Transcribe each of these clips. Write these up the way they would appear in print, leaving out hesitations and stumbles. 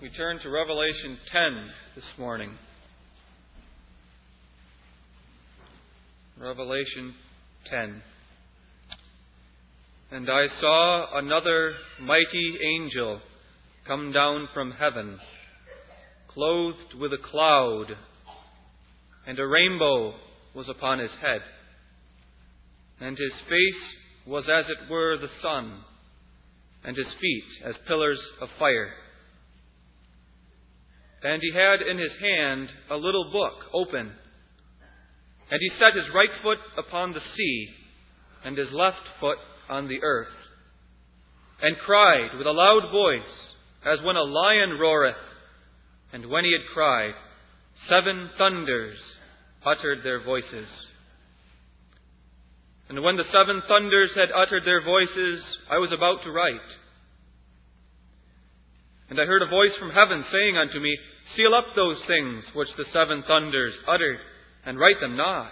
We turn to Revelation 10 this morning. Revelation 10. And I saw another mighty angel come down from heaven, clothed with a cloud, and a rainbow was upon his head. And his face was as it were the sun, and his feet as pillars of fire. And he had in his hand a little book open. And he set his right foot upon the sea, and his left foot on the earth, and cried with a loud voice, as when a lion roareth. And when he had cried, 7 thunders uttered their voices. And when the 7 thunders had uttered their voices, I was about to write. And I heard a voice from heaven saying unto me, Seal up those things which the 7 thunders uttered, and write them not.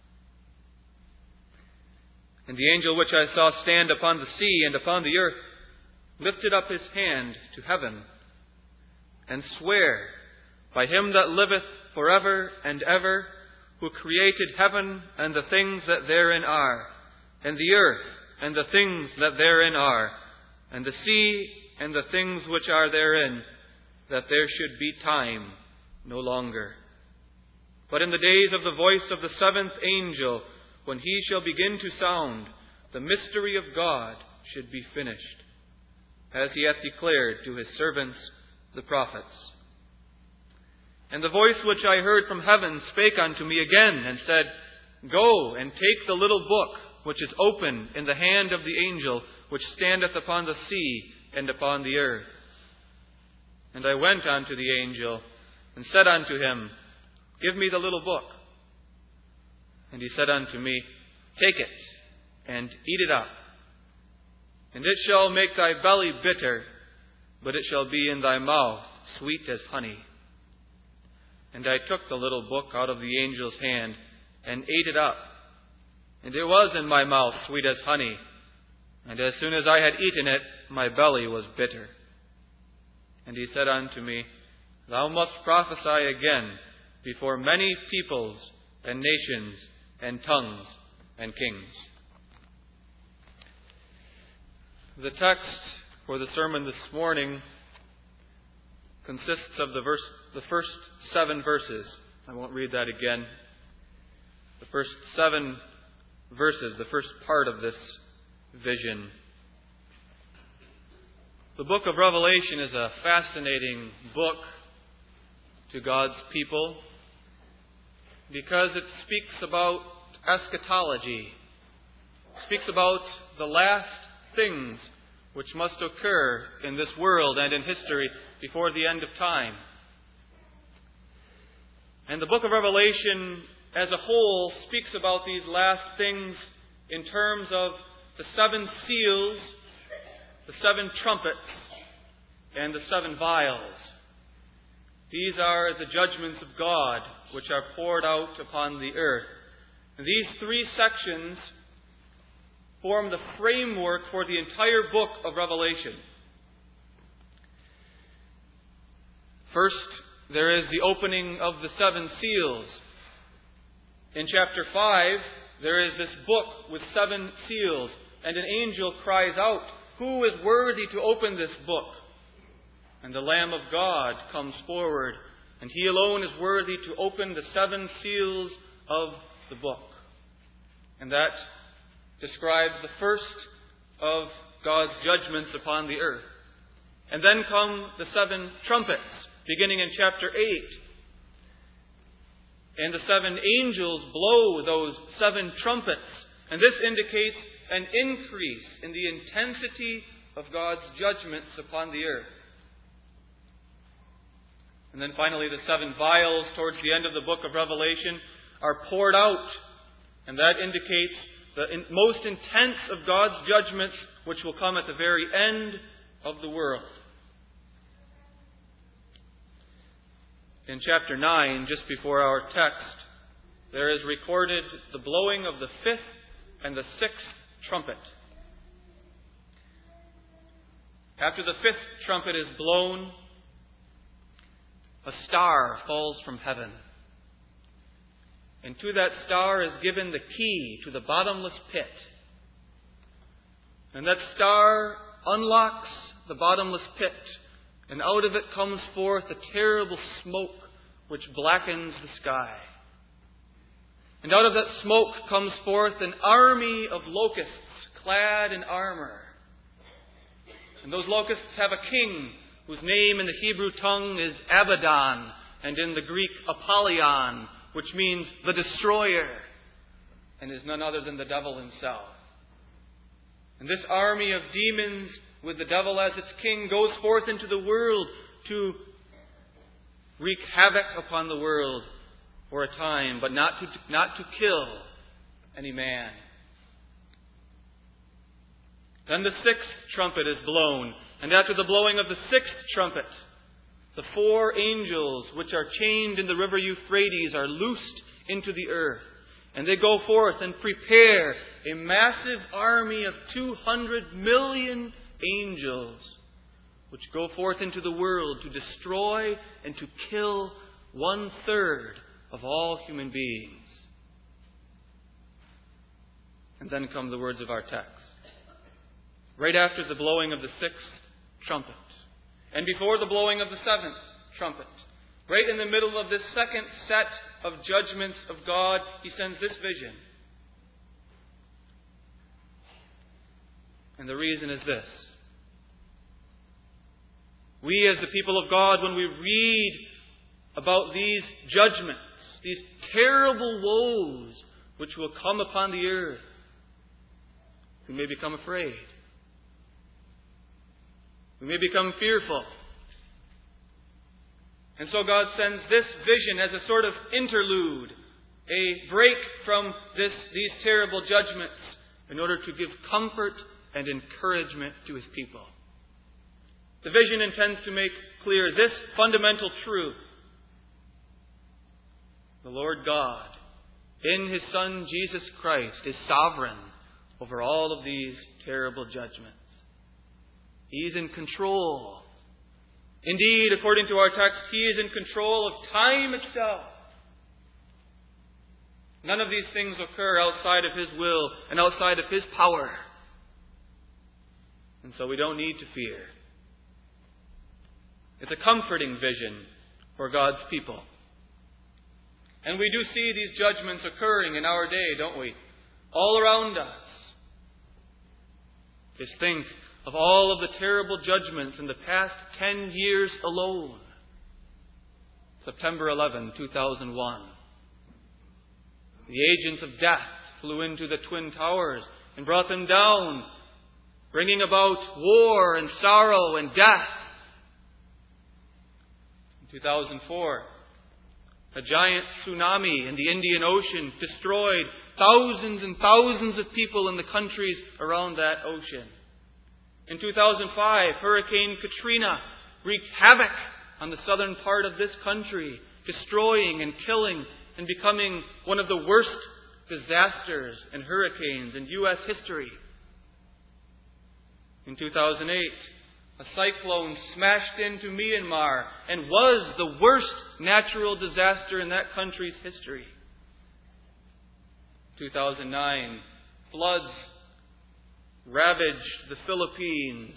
And the angel which I saw stand upon the sea and upon the earth lifted up his hand to heaven, and sware by him that liveth forever and ever, who created heaven and the things that therein are, and the earth and the things that therein are, and the sea and the things which are therein, that there should be time no longer. But in the days of the voice of the 7th angel, when he shall begin to sound, the mystery of God should be finished, as he hath declared to his servants the prophets. And the voice which I heard from heaven spake unto me again, and said, Go and take the little book which is open in the hand of the angel which standeth upon the sea and upon the earth. And I went unto the angel, and said unto him, Give me the little book. And he said unto me, Take it, and eat it up. And it shall make thy belly bitter, but it shall be in thy mouth sweet as honey. And I took the little book out of the angel's hand, and ate it up. And it was in my mouth sweet as honey. And as soon as I had eaten it, my belly was bitter. And he said unto me, Thou must prophesy again before many peoples and nations and tongues and kings. The text for the sermon this morning consists of the first 7 verses. I won't read that again. The first 7 verses, the first part of this vision. The book of Revelation is a fascinating book to God's people because it speaks about eschatology. It speaks about the last things which must occur in this world and in history before the end of time. And the book of Revelation as a whole speaks about these last things in terms of the 7 seals, the 7 trumpets, and the 7 vials. These are the judgments of God which are poured out upon the earth. And these 3 sections form the framework for the entire book of Revelation. First, there is the opening of the 7 seals. In chapter 5, there is this book with 7 seals, and an angel cries out, Who is worthy to open this book? And the Lamb of God comes forward, and He alone is worthy to open the 7 seals of the book. And that describes the first of God's judgments upon the earth. And then come the 7 trumpets, beginning in chapter 8. And the 7 angels blow those 7 trumpets. And this indicates an increase in the intensity of God's judgments upon the earth. And then finally the 7 vials towards the end of the book of Revelation are poured out. And that indicates the most intense of God's judgments, which will come at the very end of the world. In chapter 9, just before our text, there is recorded the blowing of the 5th and the 6th trumpet. After the 5th trumpet is blown, a star falls from heaven. And to that star is given the key to the bottomless pit. And that star unlocks the bottomless pit, and out of it comes forth a terrible smoke which blackens the sky. And out of that smoke comes forth an army of locusts clad in armor. And those locusts have a king whose name in the Hebrew tongue is Abaddon, and in the Greek Apollyon, which means the destroyer, and is none other than the devil himself. And this army of demons, with the devil as its king, goes forth into the world to wreak havoc upon the world for a time, but not to kill any man. Then the sixth trumpet is blown, and after the blowing of the sixth trumpet, the four angels which are chained in the river Euphrates are loosed into the earth. And they go forth and prepare a massive army of 200 million angels, which go forth into the world to destroy and to kill 1/3 of all human beings. And then come the words of our text. Right after the blowing of the sixth trumpet, and before the blowing of the seventh trumpet, right in the middle of this second set of judgments of God, He sends this vision. And the reason is this. We as the people of God, when we read about these judgments, these terrible woes which will come upon the earth, we may become afraid. We may become fearful. And so God sends this vision as a sort of interlude, a break from these terrible judgments, in order to give comfort and encouragement to His people. The vision intends to make clear this fundamental truth. The Lord God, in His Son Jesus Christ, is sovereign over all of these terrible judgments. He is in control. Indeed, according to our text, He is in control of time itself. None of these things occur outside of His will and outside of His power. And so we don't need to fear. It's a comforting vision for God's people. And we do see these judgments occurring in our day, don't we? All around us. Just think of all of the terrible judgments in the past 10 years alone. September 11, 2001. The agents of death flew into the Twin Towers and brought them down, bringing about war and sorrow and death. In 2004, a giant tsunami in the Indian Ocean destroyed thousands and thousands of people in the countries around that ocean. In 2005, Hurricane Katrina wreaked havoc on the southern part of this country, destroying and killing and becoming one of the worst disasters and hurricanes in U.S. history. In 2008, a cyclone smashed into Myanmar and was the worst natural disaster in that country's history. 2009, floods ravaged the Philippines.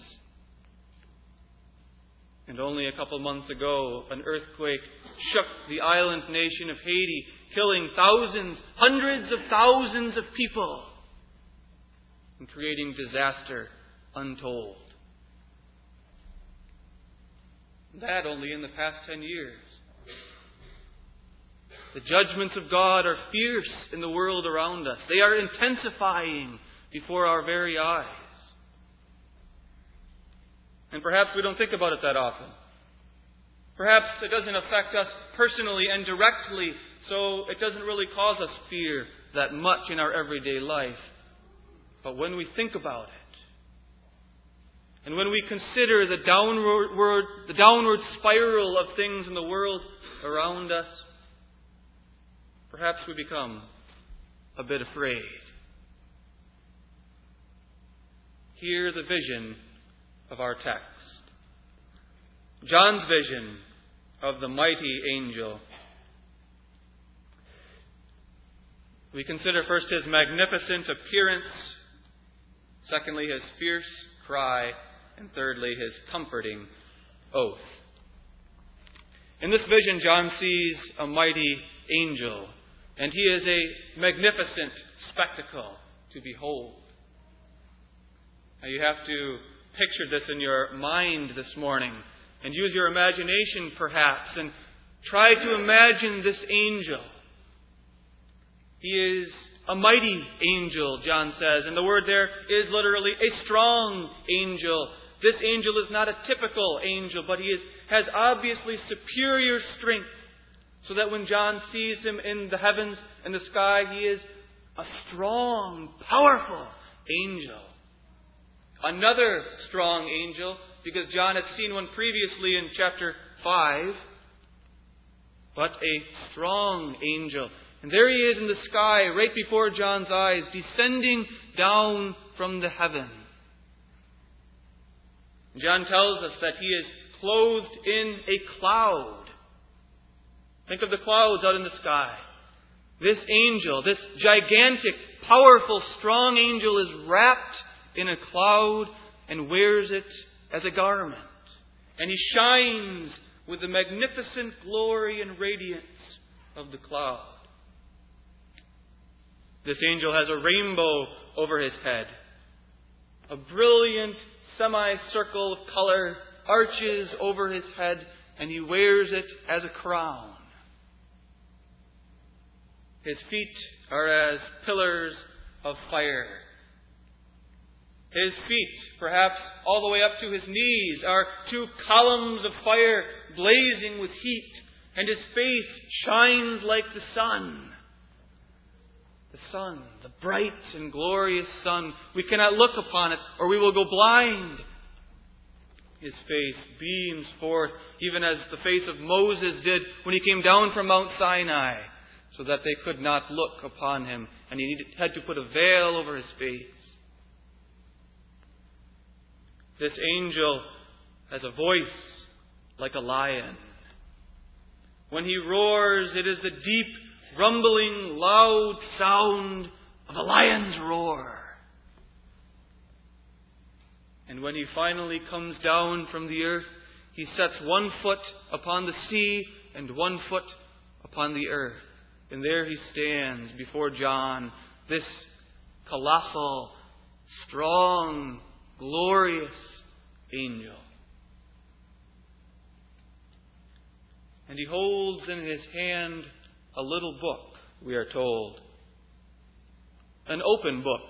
And only a couple months ago, an earthquake shook the island nation of Haiti, killing thousands, hundreds of thousands of people, and creating disaster untold. That only in the past 10 years. The judgments of God are fierce in the world around us. They are intensifying before our very eyes. And perhaps we don't think about it that often. Perhaps it doesn't affect us personally and directly, so it doesn't really cause us fear that much in our everyday life. But when we think about it, and when we consider the downward spiral of things in the world around us, perhaps we become a bit afraid. Hear the vision of our text. John's vision of the mighty angel. We consider first his magnificent appearance, secondly his fierce cry, and thirdly his comforting oath. In this vision, John sees a mighty angel, and he is a magnificent spectacle to behold. Now you have to picture this in your mind this morning, and use your imagination perhaps, and try to imagine this angel. He is a mighty angel, John says, and the word there is literally a strong angel. This angel is not a typical angel, but he has obviously superior strength, so that when John sees him in the heavens and the sky, he is a strong, powerful angel. Another strong angel, because John had seen one previously in chapter 5, but a strong angel. And there he is in the sky, right before John's eyes, descending down from the heaven. John tells us that he is clothed in a cloud. Think of the clouds out in the sky. This angel, this gigantic, powerful, strong angel is wrapped in a cloud and wears it as a garment. And he shines with the magnificent glory and radiance of the cloud. This angel has a rainbow over his head. A brilliant semicircle of color arches over his head, and he wears it as a crown. His feet are as pillars of fire. His feet, perhaps all the way up to his knees, are two columns of fire blazing with heat, and his face shines like the sun. The sun, the bright and glorious sun. We cannot look upon it, or we will go blind. His face beams forth, even as the face of Moses did when he came down from Mount Sinai, so that they could not look upon him, and he had to put a veil over his face. This angel has a voice like a lion. When he roars, it is the deep, rumbling, loud sound of a lion's roar. And when he finally comes down from the earth, he sets one foot upon the sea and one foot upon the earth. And there he stands before John, this colossal, strong, glorious angel. And he holds in his hand a little book, we are told. An open book.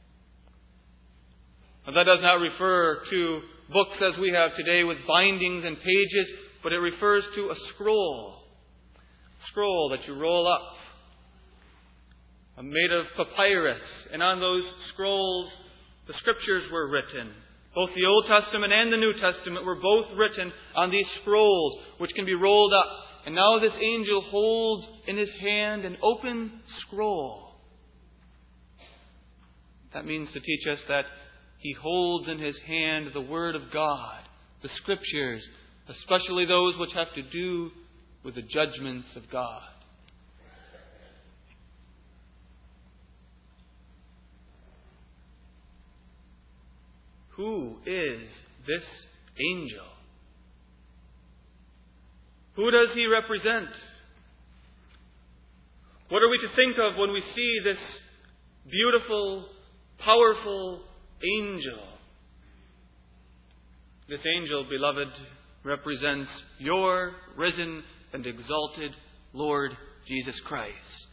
Now, that does not refer to books as we have today with bindings and pages, but it refers to a scroll. A scroll that you roll up, made of papyrus. And on those scrolls, the Scriptures were written. Both the Old Testament and the New Testament were both written on these scrolls, which can be rolled up. And now this angel holds in his hand an open scroll. That means to teach us that he holds in his hand the Word of God, the Scriptures, especially those which have to do with the judgments of God. Who is this angel? Who does he represent? What are we to think of when we see this beautiful, powerful angel? This angel, beloved, represents your risen and exalted Lord Jesus Christ.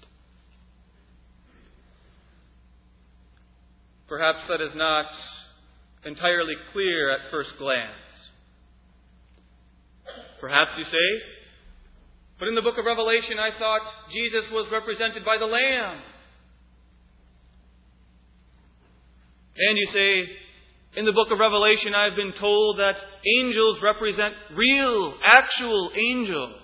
Perhaps that is not entirely clear at first glance. Perhaps you say, but in the book of Revelation I thought Jesus was represented by the Lamb. And you say, in the book of Revelation I've been told that angels represent real, actual angels.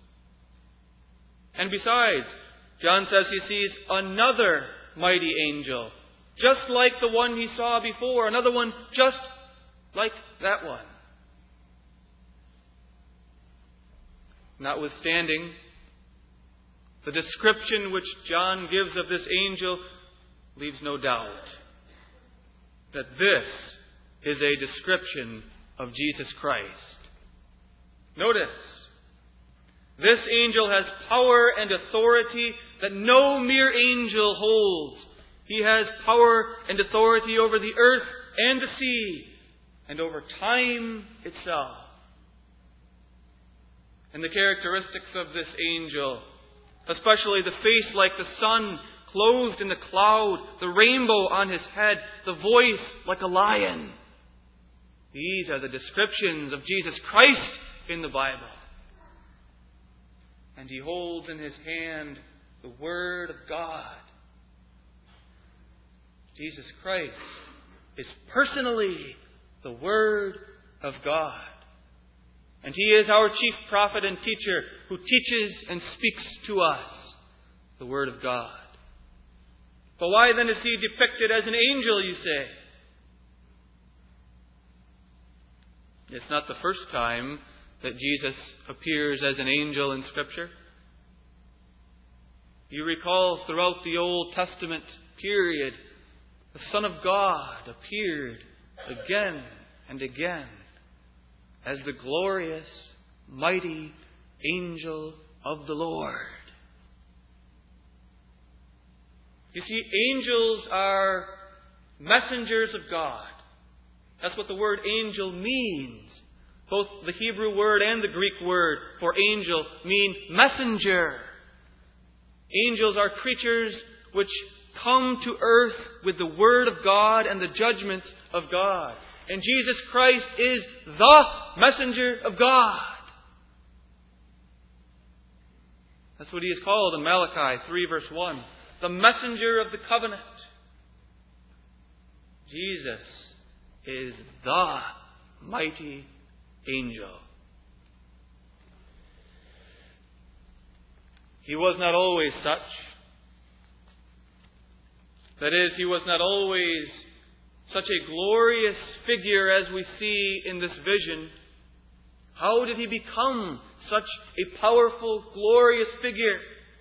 And besides, John says he sees another mighty angel, just like the one he saw before, another one just like that one. Notwithstanding, the description which John gives of this angel leaves no doubt that this is a description of Jesus Christ. Notice, this angel has power and authority that no mere angel holds. He has power and authority over the earth and the sea and over time itself. And the characteristics of this angel, especially the face like the sun, clothed in the cloud, the rainbow on his head, the voice like a lion. These are the descriptions of Jesus Christ in the Bible. And he holds in his hand the Word of God. Jesus Christ is personally the Word of God. And he is our chief prophet and teacher who teaches and speaks to us the Word of God. But why then is he depicted as an angel, you say? It's not the first time that Jesus appears as an angel in Scripture. You recall throughout the Old Testament period, the Son of God appeared again and again as the glorious, mighty angel of the Lord. You see, angels are messengers of God. That's what the word angel means. Both the Hebrew word and the Greek word for angel mean messenger. Angels are creatures which come to earth with the Word of God and the judgments of God. And Jesus Christ is the messenger of God. That's what he is called in Malachi 3 verse 1. The messenger of the covenant. Jesus is the mighty angel. He was not always such. That is, he was not always such a glorious figure as we see in this vision. How did he become such a powerful, glorious figure?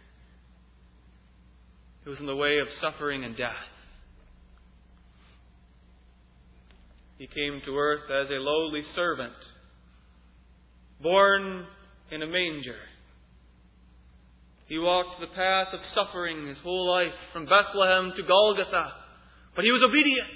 It was in the way of suffering and death. He came to earth as a lowly servant, born in a manger. He walked the path of suffering his whole life, from Bethlehem to Golgotha. But he was obedient.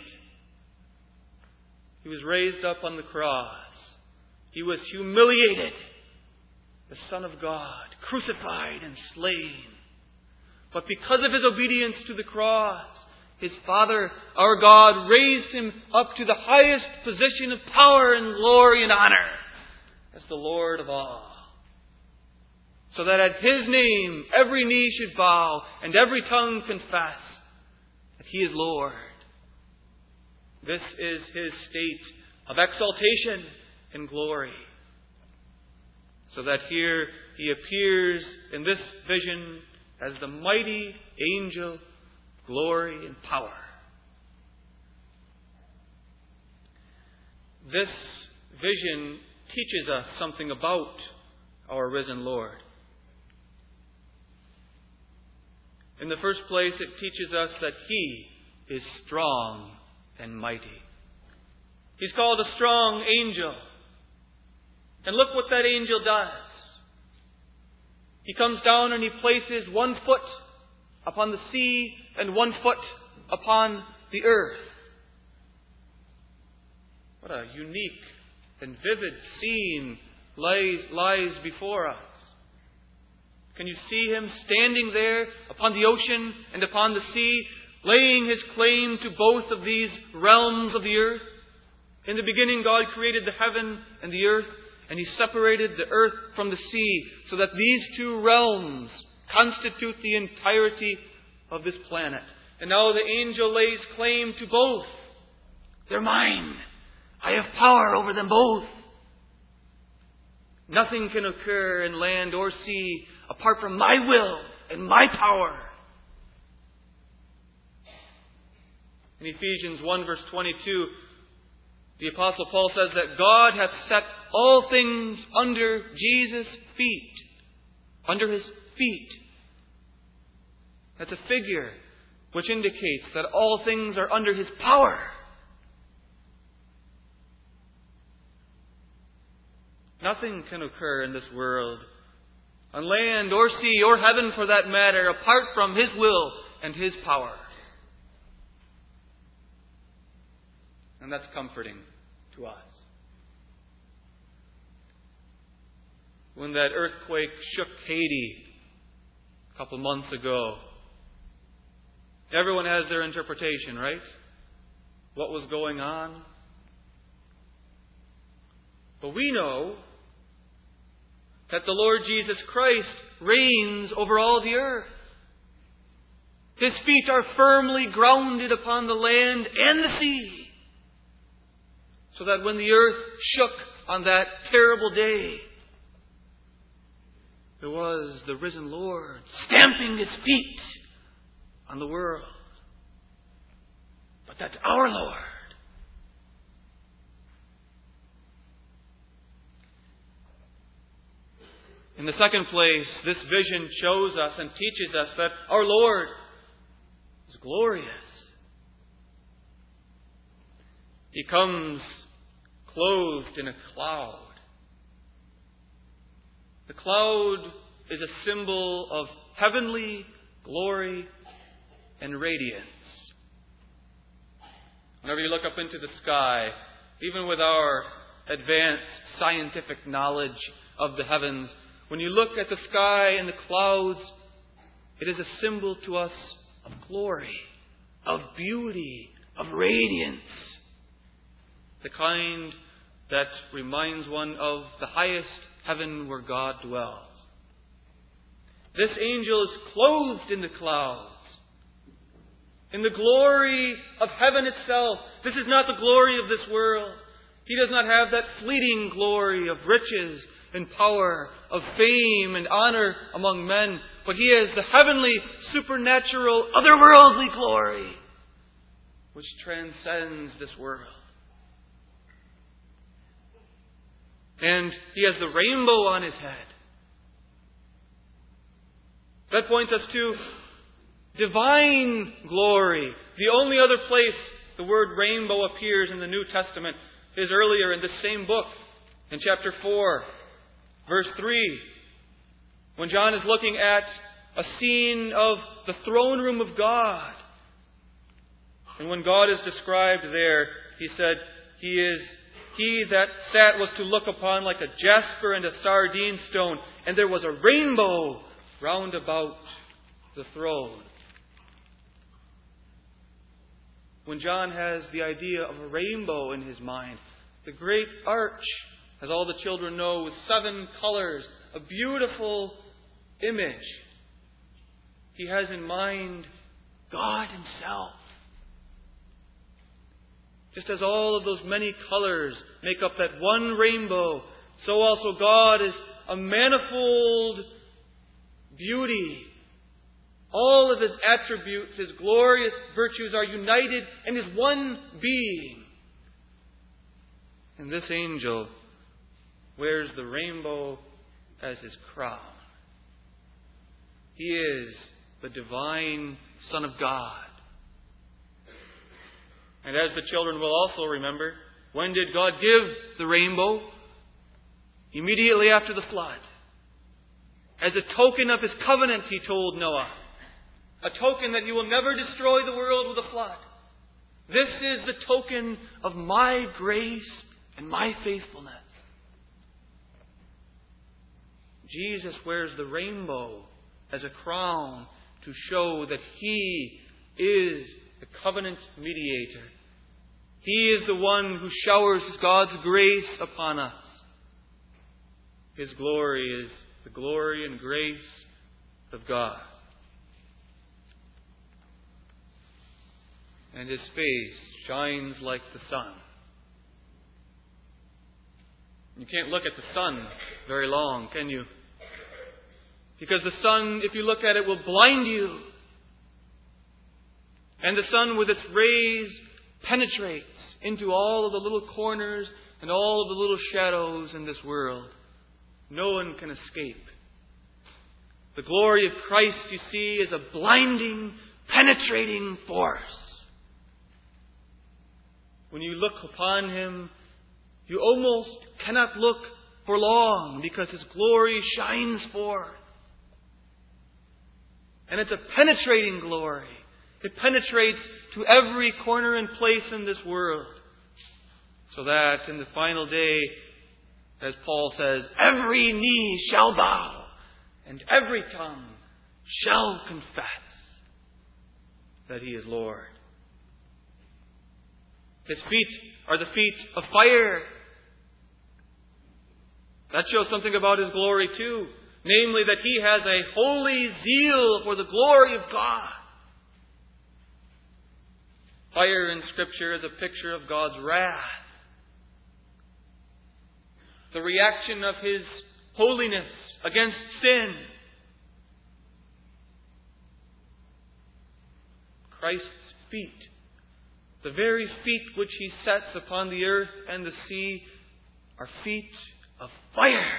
He was raised up on the cross. He was humiliated. The Son of God, crucified and slain. But because of his obedience to the cross, his Father, our God, raised him up to the highest position of power and glory and honor as the Lord of all. So that at his name every knee should bow and every tongue confess that he is Lord. This is his state of exaltation and glory. So that here he appears in this vision as the mighty angel, glory and power. This vision teaches us something about our risen Lord. In the first place, it teaches us that he is strong and mighty. He's called a strong angel. And look what that angel does. He comes down and he places 1 foot upon the sea and 1 foot upon the earth. What a unique and vivid scene lies before us. Can you see him standing there upon the ocean and upon the sea, laying his claim to both of these realms of the earth? In the beginning, God created the heaven and the earth, and he separated the earth from the sea, so that these two realms constitute the entirety of this planet. And now the angel lays claim to both. They're mine. I have power over them both. Nothing can occur in land or sea apart from my will and my power. In Ephesians 1 verse 22, the Apostle Paul says that God hath set all things under Jesus' feet under His feet. That's a figure which indicates that all things are under His power. Nothing can occur in this world, on land or sea or heaven for that matter, apart from His will and His power. And that's comforting to us. When that earthquake shook Haiti a couple months ago, everyone has their interpretation, right? What was going on? But we know that the Lord Jesus Christ reigns over all the earth. His feet are firmly grounded upon the land and the sea, so that when the earth shook on that terrible day, it was the risen Lord stamping His feet on the world. But that's our Lord. In the second place, this vision shows us and teaches us that our Lord is glorious. He comes clothed in a cloud. The cloud is a symbol of heavenly glory and radiance. Whenever you look up into the sky, even with our advanced scientific knowledge of the heavens, when you look at the sky and the clouds, it is a symbol to us of glory, of beauty, of radiance. The kind that reminds one of the highest heaven where God dwells. This angel is clothed in the clouds, in the glory of heaven itself. This is not the glory of this world. He does not have that fleeting glory of riches and power, of fame and honor among men, but He has the heavenly, supernatural, otherworldly glory which transcends this world. And He has the rainbow on His head. That points us to divine glory. The only other place the word rainbow appears in the New Testament is earlier in this same book, in chapter 4, verse 3, when John is looking at a scene of the throne room of God. And when God is described there, He said, He that sat was to look upon like a jasper and a sardine stone, and there was a rainbow round about the throne. When John has the idea of a rainbow in his mind, the great arch, as all the children know, with 7 colors, a beautiful image, he has in mind God Himself. Just as all of those many colors make up that one rainbow, so also God is a manifold beauty. All of His attributes, His glorious virtues are united in His one being. And this angel wears the rainbow as his crown. He is the divine Son of God. And as the children will also remember, when did God give the rainbow? Immediately after the flood. As a token of His covenant, He told Noah. A token that He will never destroy the world with a flood. This is the token of my grace and my faithfulness. Jesus wears the rainbow as a crown to show that He is the covenant mediator. He is the one who showers God's grace upon us. His glory is the glory and grace of God. And His face shines like the sun. You can't look at the sun very long, can you? Because the sun, if you look at it, will blind you. And the sun with its rays penetrates into all of the little corners and all of the little shadows in this world. No one can escape The glory of Christ, you see, is a blinding, penetrating force. When you look upon Him, you almost cannot look for long because His glory shines forth. And it's a penetrating glory. It penetrates to every corner and place in this world. So that in the final day, as Paul says, every knee shall bow and every tongue shall confess that He is Lord. His feet are the feet of fire. That shows something about His glory too. Namely, that He has a holy zeal for the glory of God. Fire in Scripture is a picture of God's wrath. The reaction of His holiness against sin. Christ's feet, the very feet which He sets upon the earth and the sea, are feet of fire.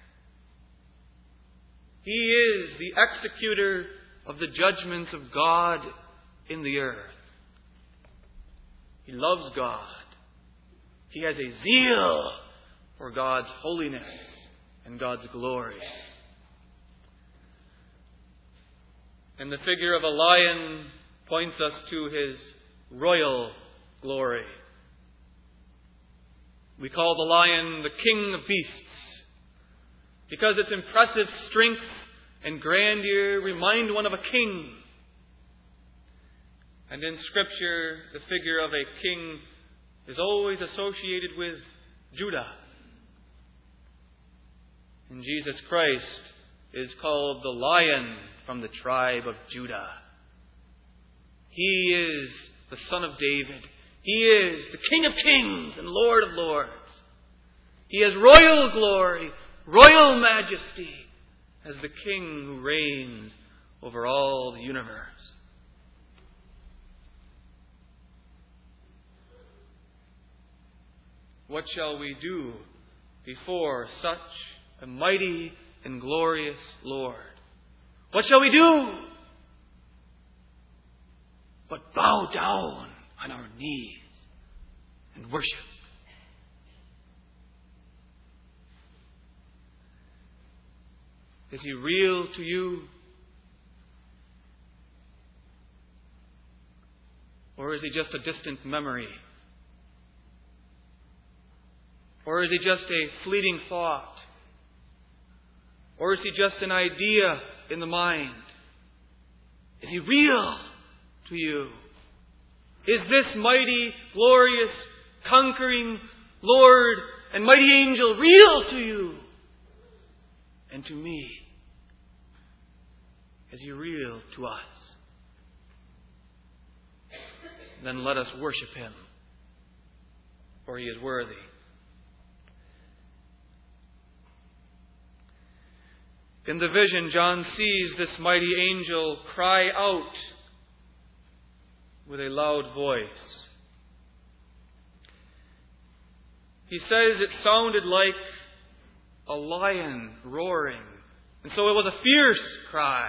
He is the executor of the judgments of God in the earth. He loves God. He has a zeal for God's holiness and God's glory. And the figure of a lion points us to His royal glory. We call the lion the king of beasts because its impressive strength and grandeur remind one of a king. And in Scripture, the figure of a king is always associated with Judah. And Jesus Christ is called the Lion from the tribe of Judah. He is the Son of David. He is the King of kings and Lord of lords. He has royal glory, royal majesty, as the King who reigns over all the universe. What shall we do before such a mighty and glorious Lord? What shall we do but bow down on our knees and worship? Is He real to you? Or is He just a distant memory? Or is He just a fleeting thought? Or is He just an idea in the mind? Is He real to you? Is this mighty, glorious, conquering Lord and mighty angel real to you and to me? Is He real to us? Then let us worship Him, for He is worthy. In the vision, John sees this mighty angel cry out with a loud voice. He says it sounded like a lion roaring. And so it was a fierce cry.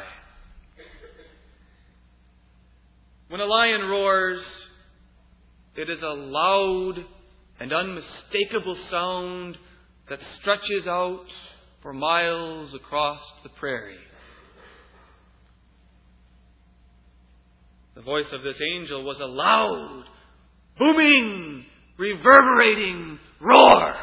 When a lion roars, it is a loud and unmistakable sound that stretches out for miles across the prairie. The voice of this angel was a loud, booming, reverberating roar.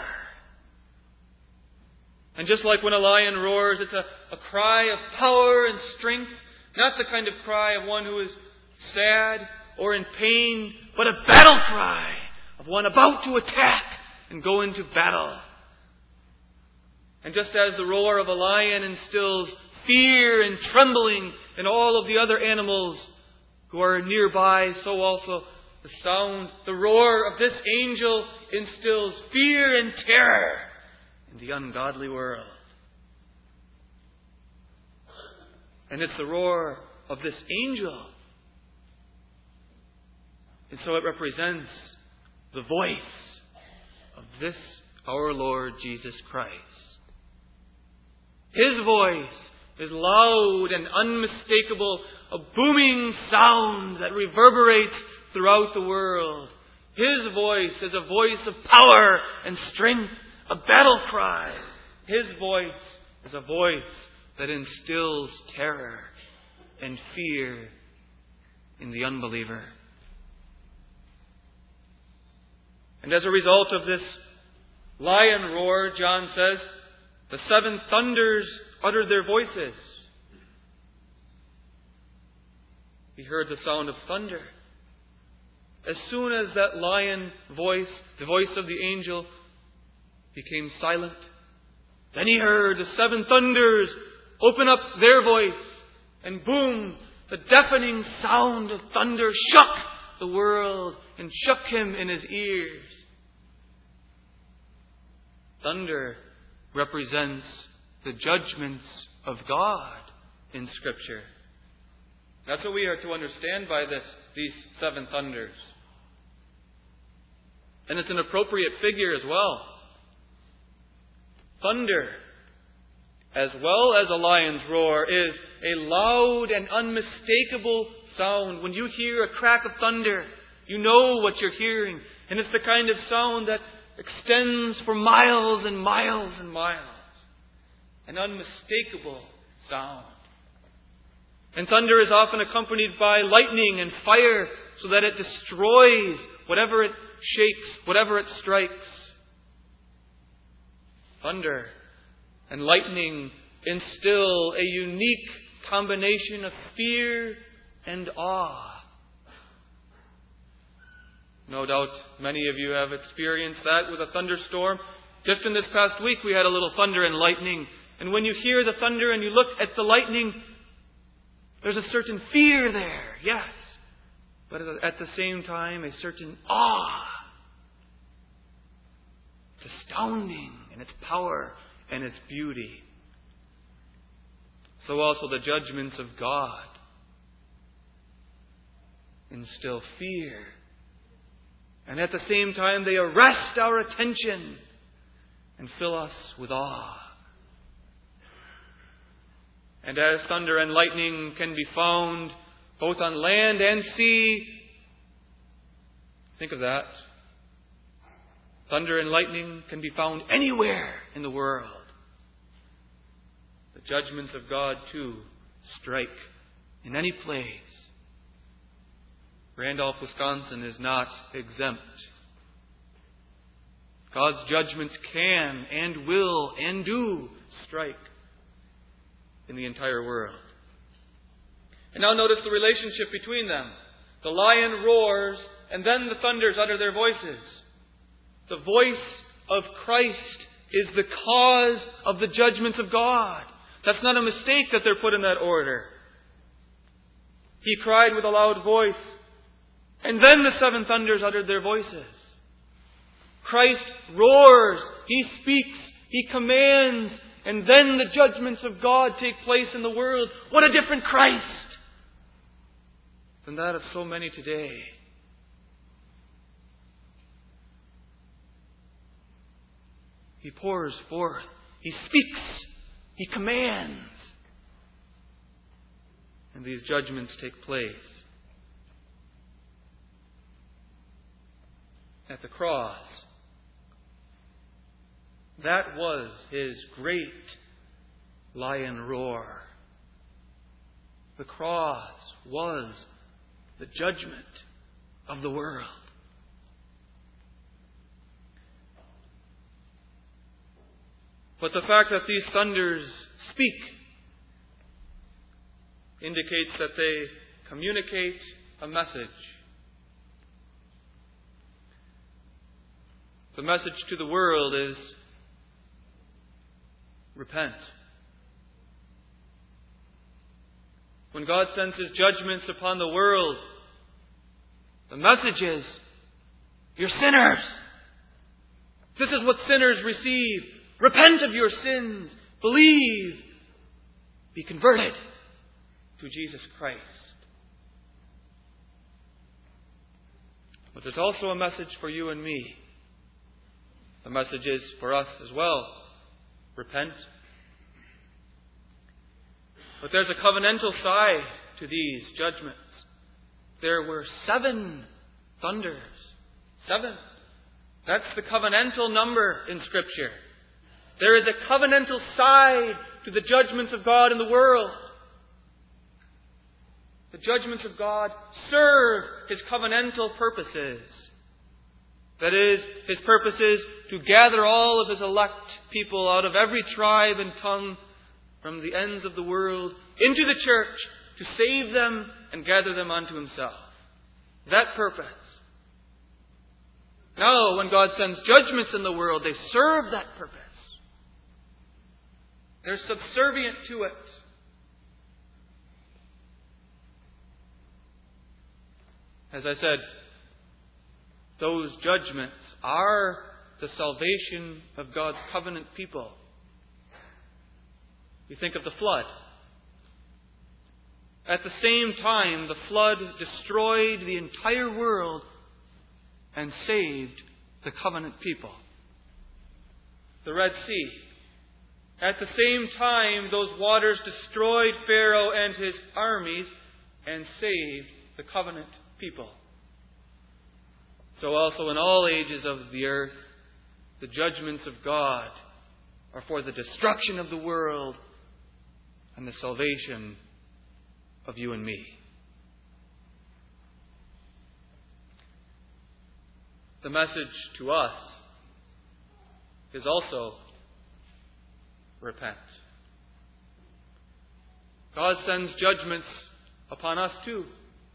And just like when a lion roars, it's a cry of power and strength, not the kind of cry of one who is sad or in pain, but a battle cry of one about to attack and go into battle. And just as the roar of a lion instills fear and trembling in all of the other animals who are nearby, so also the roar of this angel instills fear and terror in the ungodly world. And it's the roar of this angel. And so it represents the voice of this, our Lord Jesus Christ. His voice is loud and unmistakable, a booming sound that reverberates throughout the world. His voice is a voice of power and strength, a battle cry. His voice is a voice that instills terror and fear in the unbeliever. And as a result of this lion roar, John says, the seven thunders uttered their voices. He heard the sound of thunder. As soon as that lion voice, the voice of the angel, became silent, then he heard the seven thunders open up their voice, and boom, the deafening sound of thunder shook the world and shook him in his ears. Thunder represents the judgments of God in Scripture. That's what we are to understand by these seven thunders. And it's an appropriate figure as well. Thunder, as well as a lion's roar, is a loud and unmistakable sound. When you hear a crack of thunder, you know what you're hearing. And it's the kind of sound that extends for miles and miles and miles. An unmistakable sound. And thunder is often accompanied by lightning and fire so that it destroys whatever it shakes, whatever it strikes. Thunder and lightning instill a unique combination of fear and awe. No doubt many of you have experienced that with a thunderstorm. Just in this past week we had a little thunder and lightning. And when you hear the thunder and you look at the lightning, there's a certain fear there, yes. But at the same time, a certain awe. It's astounding in its power and its beauty. So also the judgments of God instill fear. And at the same time, they arrest our attention and fill us with awe. And as thunder and lightning can be found both on land and sea, think of that. Thunder and lightning can be found anywhere in the world. The judgments of God, too, strike in any place. Randolph, Wisconsin is not exempt. God's judgments can and will and do strike in the entire world. And now notice the relationship between them. The lion roars, and then the thunders utter their voices. The voice of Christ is the cause of the judgments of God. That's not a mistake that they're put in that order. He cried with a loud voice, and then the seven thunders uttered their voices. Christ roars, He speaks, He commands, and then the judgments of God take place in the world. What a different Christ than that of so many today. He pours forth. He speaks. He commands. And these judgments take place. At the cross, that was His great lion roar. The cross was the judgment of the world. But the fact that these thunders speak indicates that they communicate a message. The message to the world is repent. When God sends His judgments upon the world, the message is, you're sinners. This is what sinners receive. Repent of your sins. Believe. Be converted to Jesus Christ. But there's also a message for you and me. The message is for us as well. Repent. But there's a covenantal side to these judgments. There were 7 thunders. 7. That's the covenantal number in Scripture. There is a covenantal side to the judgments of God in the world. The judgments of God serve His covenantal purposes. That is, His purposes to gather all of His elect people out of every tribe and tongue from the ends of the world into the church to save them and gather them unto Himself. That purpose. Now, when God sends judgments in the world, they serve that purpose. They're subservient to it. As I said, those judgments are the salvation of God's covenant people. You think of the flood. At the same time, the flood destroyed the entire world and saved the covenant people. The Red Sea. At the same time, those waters destroyed Pharaoh and his armies and saved the covenant people. So also in all ages of the earth, the judgments of God are for the destruction of the world and the salvation of you and me. The message to us is also repent. God sends judgments upon us too.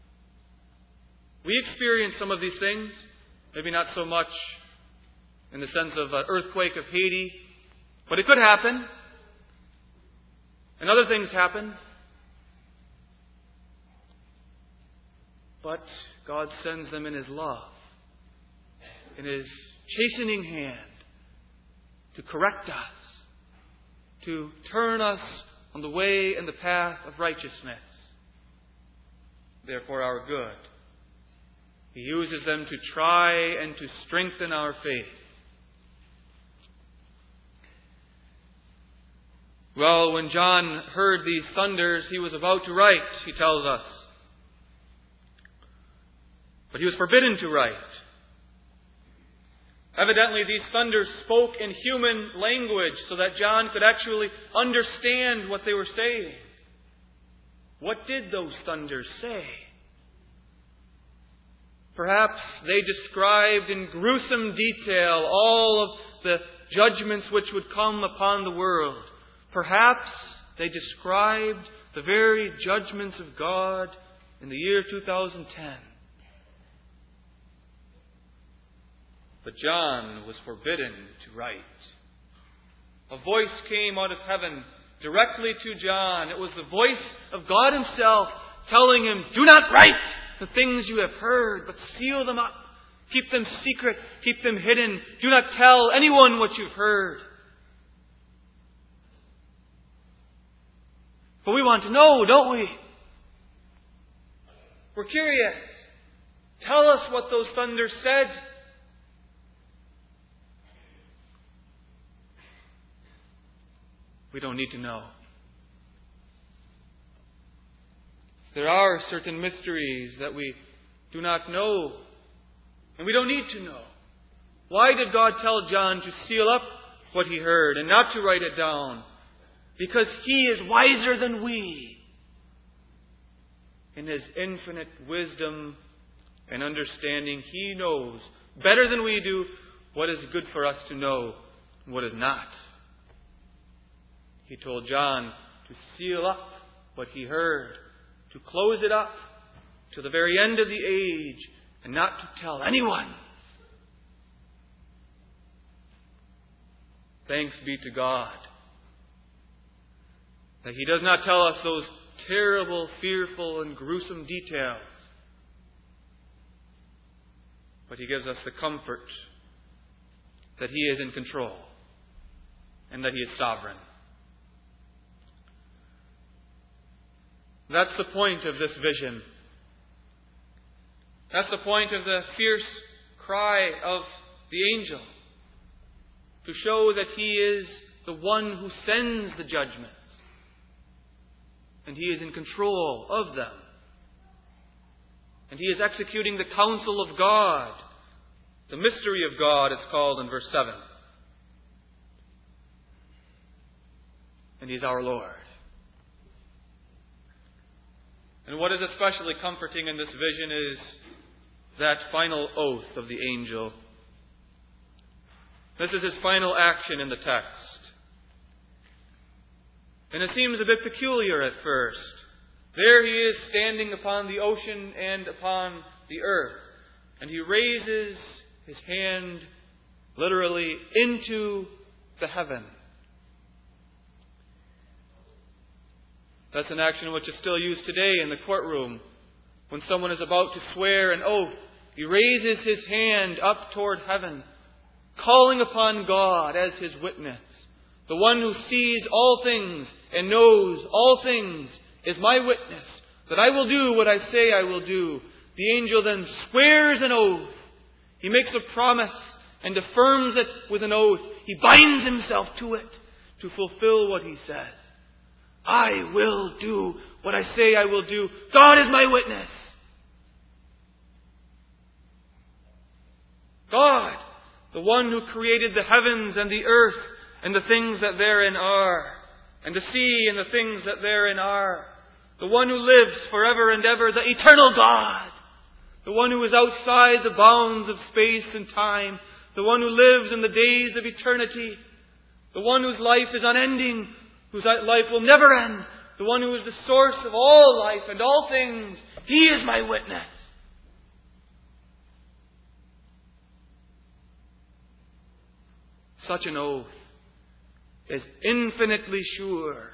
We experience some of these things, maybe not so much in the sense of an earthquake of Haiti, but it could happen. And other things happen. But God sends them in His love, in His chastening hand, to correct us, to turn us on the way and the path of righteousness. Therefore, our good. He uses them to try and to strengthen our faith. Well, when John heard these thunders, he was about to write, he tells us. But he was forbidden to write. Evidently, these thunders spoke in human language so that John could actually understand what they were saying. What did those thunders say? Perhaps they described in gruesome detail all of the judgments which would come upon the world. Perhaps they described the very judgments of God in the year 2010. But John was forbidden to write. A voice came out of heaven directly to John. It was the voice of God Himself telling him, "Do not write the things you have heard, but seal them up. Keep them secret. Keep them hidden. Do not tell anyone what you've heard." But we want to know, don't we? We're curious. Tell us what those thunders said. We don't need to know. There are certain mysteries that we do not know, and we don't need to know. Why did God tell John to seal up what he heard and not to write it down? Because He is wiser than we. In His infinite wisdom and understanding, He knows better than we do what is good for us to know and what is not. He told John to seal up what he heard, to close it up to the very end of the age, and not to tell anyone. Thanks be to God that He does not tell us those terrible, fearful, and gruesome details, but He gives us the comfort that He is in control and that He is sovereign. That's the point of this vision. That's the point of the fierce cry of the angel. To show that He is the one who sends the judgments. and He is in control of them. And He is executing the counsel of God. The mystery of God, it's called in verse 7. And He's our Lord. And what is especially comforting in this vision is that final oath of the angel. This is his final action in the text. And it seems a bit peculiar at first. There he is standing upon the ocean and upon the earth. And he raises his hand literally into the heaven. That's an action which is still used today in the courtroom. When someone is about to swear an oath, he raises his hand up toward heaven, calling upon God as his witness. The one who sees all things and knows all things is my witness, that I will do what I say I will do. The angel then swears an oath. He makes a promise and affirms it with an oath. He binds himself to it to fulfill what he says. I will do what I say I will do. God is my witness. God, the one who created the heavens and the earth and the things that therein are, and the sea and the things that therein are, the one who lives forever and ever, the eternal God, the one who is outside the bounds of space and time, the one who lives in the days of eternity, the one whose life is unending, whose life will never end, the one who is the source of all life and all things. He is my witness. Such an oath is infinitely sure.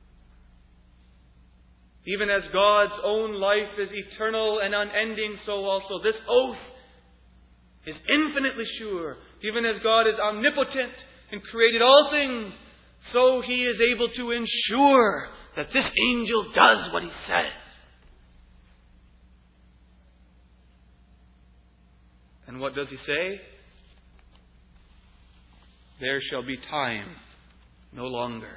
Even as God's own life is eternal and unending, so also this oath is infinitely sure. Even as God is omnipotent and created all things, so He is able to ensure that this angel does what he says. And what does he say? There shall be time no longer.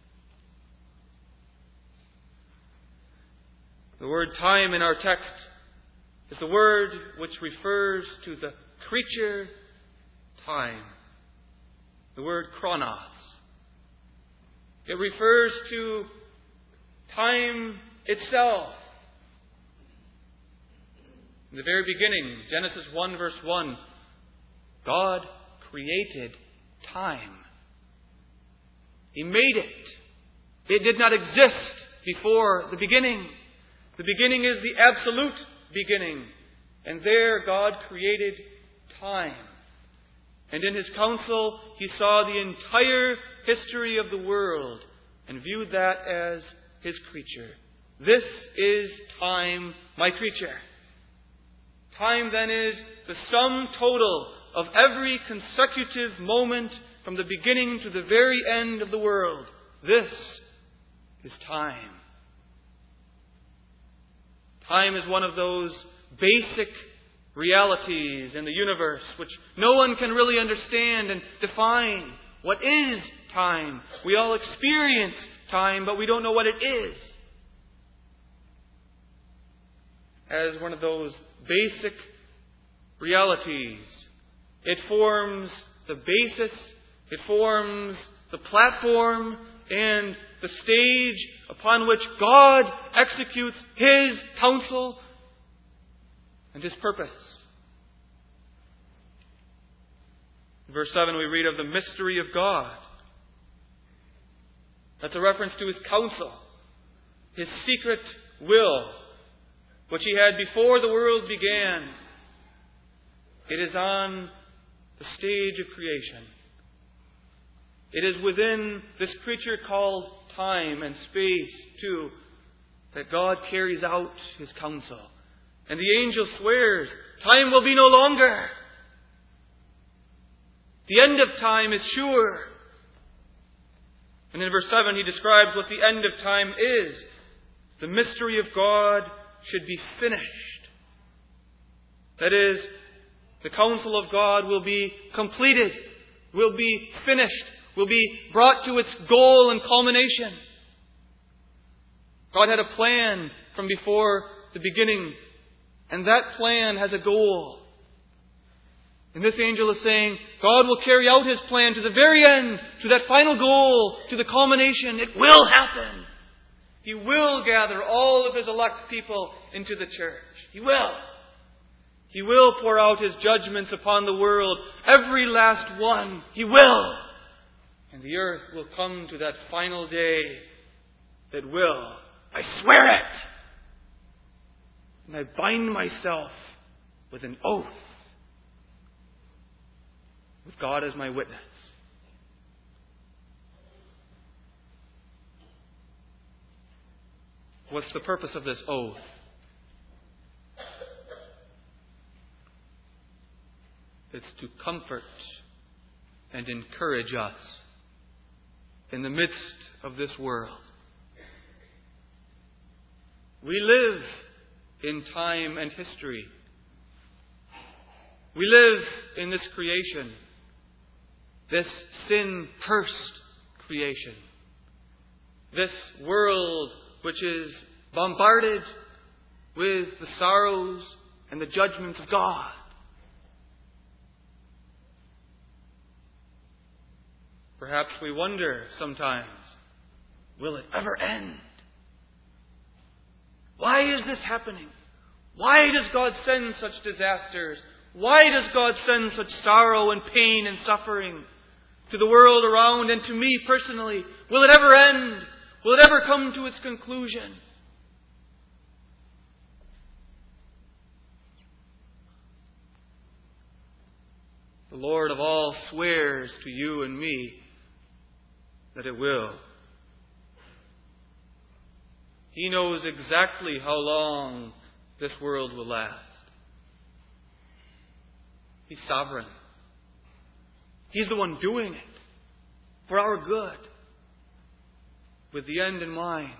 The word time in our text is the word which refers to the creature time. The word chronos. It refers to time itself. In the very beginning, Genesis 1 verse 1, God created time. He made it. It did not exist before the beginning. The beginning is the absolute beginning. And there God created time. And in His counsel, He saw the entire history of the world and viewed that as His creature. This is time, my creature. Time then is the sum total of every consecutive moment from the beginning to the very end of the world. This is time. Time is one of those basic realities in the universe which no one can really understand and define. What is time? We all experience time, but we don't know what it is. As one of those basic realities, it forms the basis, it forms the platform and the stage upon which God executes His counsel and His purpose. In verse 7 we read of the mystery of God. That's a reference to His counsel, His secret will, which He had before the world began. It is on the stage of creation. It is within this creature called time and space, too, that God carries out His counsel. And the angel swears, time will be no longer. The end of time is sure. And in verse 7 he describes what the end of time is. The mystery of God should be finished. That is, the counsel of God will be completed, will be finished, will be brought to its goal and culmination. God had a plan from before the beginning, and that plan has a goal. And this angel is saying, God will carry out His plan to the very end, to that final goal, to the culmination. It will happen. He will gather all of His elect people into the church. He will. He will pour out His judgments upon the world, every last one. He will. And the earth will come to that final day that will, I swear it, and I bind myself with an oath, with God as my witness. What's the purpose of this oath? It's to comfort and encourage us in the midst of this world. We live in time and history. We live in this creation, this sin-cursed creation, this world which is bombarded with the sorrows and the judgments of God. Perhaps we wonder sometimes, will it ever end? Why is this happening? Why does God send such disasters? Why does God send such sorrow and pain and suffering to the world around and to me personally? Will it ever end? Will it ever come to its conclusion? The Lord of all swears to you and me that it will. He knows exactly how long this world will last. He's sovereign. He's the one doing it for our good, with the end in mind.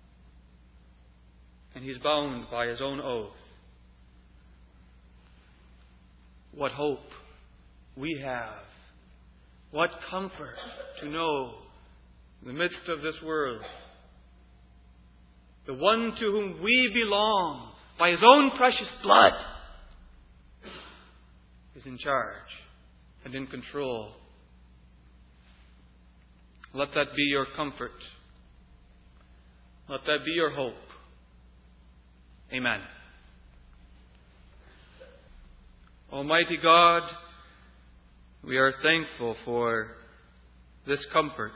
And He's bound by His own oath. What hope we have. What comfort to know in the midst of this world, the one to whom we belong by His own precious blood is in charge and in control. Let that be your comfort. Let that be your hope. Amen. Almighty God, we are thankful for this comfort.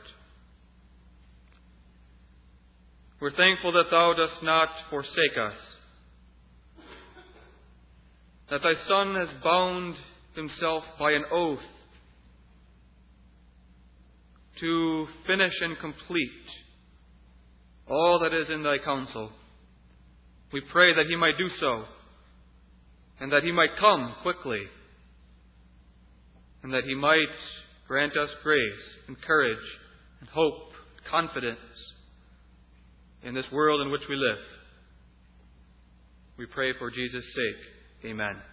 We're thankful that Thou dost not forsake us, that Thy Son has bound Himself by an oath to finish and complete all that is in Thy counsel. We pray that He might do so, and that He might come quickly, and that He might grant us grace and courage and hope and confidence in this world in which we live. We pray for Jesus' sake. Amen.